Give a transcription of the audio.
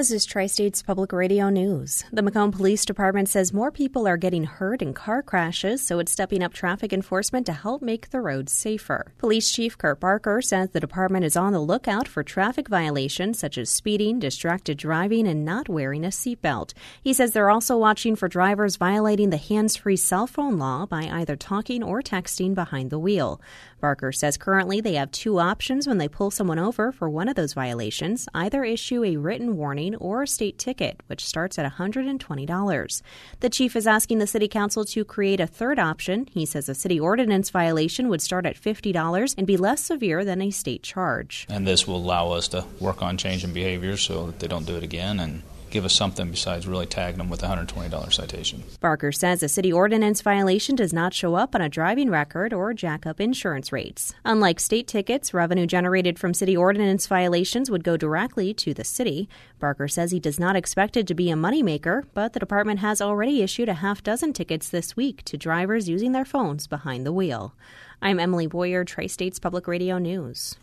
This is Tri-States Public Radio News. The Macomb Police Department says more people are getting hurt in car crashes, so it's stepping up traffic enforcement to help make the roads safer. Police Chief Kurt Barker says the department is on the lookout for traffic violations such as speeding, distracted driving, and not wearing a seatbelt. He says they're also watching for drivers violating the hands-free cell phone law by either talking or texting behind the wheel. Barker says currently they have two options when they pull someone over for one of those violations: either issue a written warning or a state ticket, which starts at $120. The chief is asking the city council to create a third option. He says a city ordinance violation would start at $50 and be less severe than a state charge. And this will allow us to work on changing behavior so that they don't do it again and give us something besides really tagging them with a $120 citation. Barker says a city ordinance violation does not show up on a driving record or jack up insurance rates. Unlike state tickets, revenue generated from city ordinance violations would go directly to the city. Barker says he does not expect it to be a moneymaker, but the department has already issued a half dozen tickets this week to drivers using their phones behind the wheel. I'm Emily Boyer, Tri-States Public Radio News.